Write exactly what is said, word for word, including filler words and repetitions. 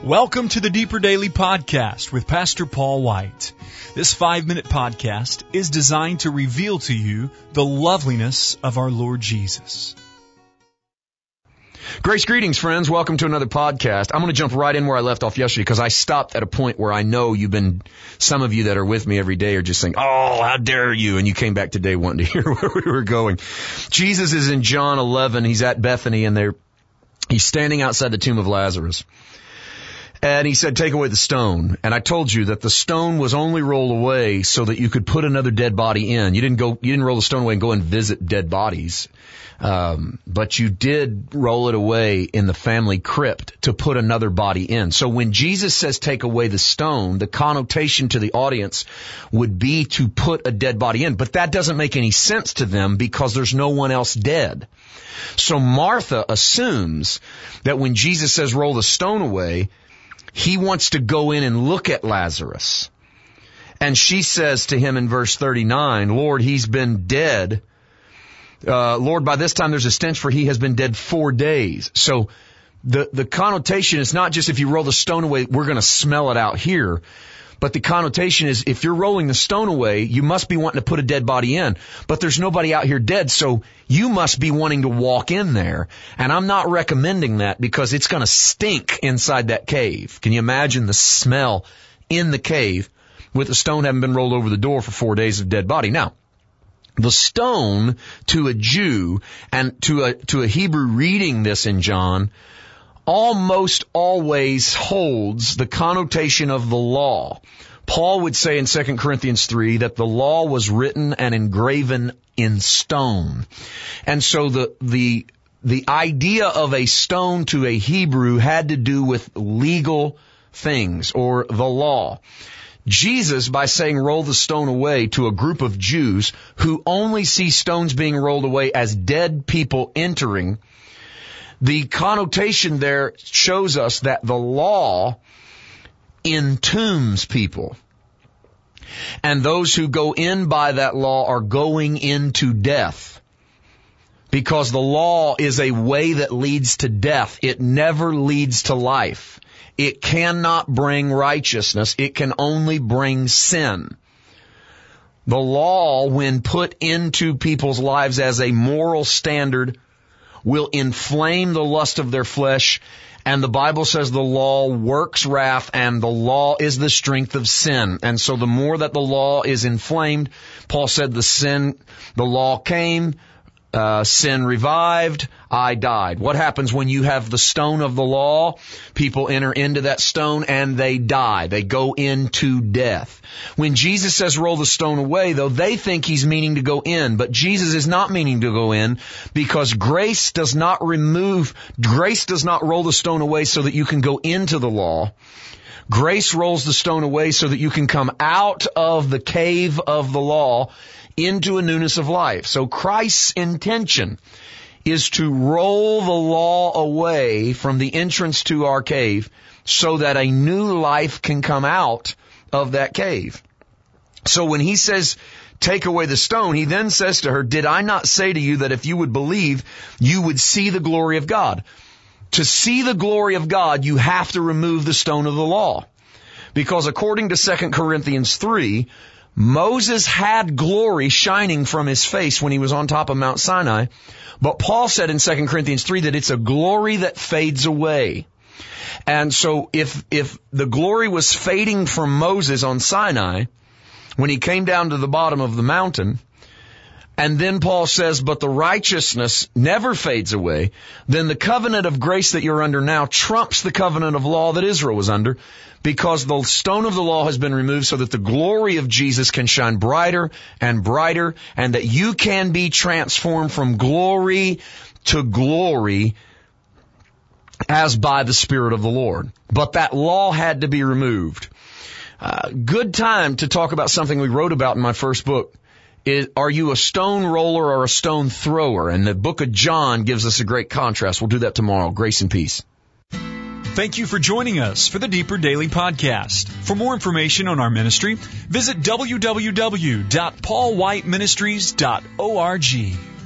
Welcome to the Deeper Daily Podcast with Pastor Paul White. This five-minute podcast is designed to reveal to you the loveliness of our Lord Jesus. Grace greetings, friends. Welcome to another podcast. I'm going to jump right in where I left off yesterday because I stopped at a point where I know you've been, some of you that are with me every day are just saying, oh, how dare you? And you came back today wanting to hear where we were going. Jesus is in John eleven. He's at Bethany and they're, he's standing outside the tomb of Lazarus. And he said, take away the stone. And I told you that the stone was only rolled away so that you could put another dead body in. You didn't go, you didn't roll the stone away and go and visit dead bodies. Um, but you did roll it away in the family crypt to put another body in. So when Jesus says take away the stone, the connotation to the audience would be to put a dead body in. But that doesn't make any sense to them because there's no one else dead. So Martha assumes that when Jesus says roll the stone away, he wants to go in and look at Lazarus. And she says to him in verse thirty-nine, Lord, he's been dead. Uh, Lord, by this time there's a stench, for he has been dead four days. So the, the connotation is not just if you roll the stone away, we're going to smell it out here. But the connotation is if you're rolling the stone away, you must be wanting to put a dead body in. But there's nobody out here dead, so you must be wanting to walk in there. And I'm not recommending that because it's going to stink inside that cave. Can you imagine the smell in the cave with the stone having been rolled over the door for four days of dead body? Now, the stone to a Jew and to a, to a Hebrew reading this in John almost always holds the connotation of the law. Paul would say in Second Corinthians three that the law was written and engraven in stone. And so the, the, the idea of a stone to a Hebrew had to do with legal things or the law. Jesus, by saying roll the stone away to a group of Jews who only see stones being rolled away as dead people entering, the connotation there shows us that the law entombs people. And those who go in by that law are going into death. Because the law is a way that leads to death. It never leads to life. It cannot bring righteousness. It can only bring sin. The law, when put into people's lives as a moral standard, will inflame the lust of their flesh. And the Bible says the law works wrath and the law is the strength of sin. And so the more that the law is inflamed, Paul said the sin, the law came, uh, sin revived, I died. What happens when you have the stone of the law? People enter into that stone and they die. They go into death. When Jesus says roll the stone away, though, they think he's meaning to go in. But Jesus is not meaning to go in because grace does not remove, grace does not roll the stone away so that you can go into the law. Grace rolls the stone away so that you can come out of the cave of the law into a newness of life. So Christ's intention is to roll the law away from the entrance to our cave so that a new life can come out of that cave. So when he says, take away the stone, he then says to her, did I not say to you that if you would believe, you would see the glory of God? To see the glory of God, you have to remove the stone of the law. Because according to Second Corinthians three, Moses had glory shining from his face when he was on top of Mount Sinai. But Paul said in Second Corinthians three that it's a glory that fades away. And so if, if the glory was fading from Moses on Sinai, when he came down to the bottom of the mountain, and then Paul says, but the righteousness never fades away, then the covenant of grace that you're under now trumps the covenant of law that Israel was under, because the stone of the law has been removed so that the glory of Jesus can shine brighter and brighter, and that you can be transformed from glory to glory as by the Spirit of the Lord. But that law had to be removed. Uh, good time to talk about something we wrote about in my first book. Is, are you a stone roller or a stone thrower? And the book of John gives us a great contrast. We'll do that tomorrow. Grace and peace. Thank you for joining us for the Deeper Daily Podcast. For more information on our ministry, visit w w w dot paul white ministries dot org.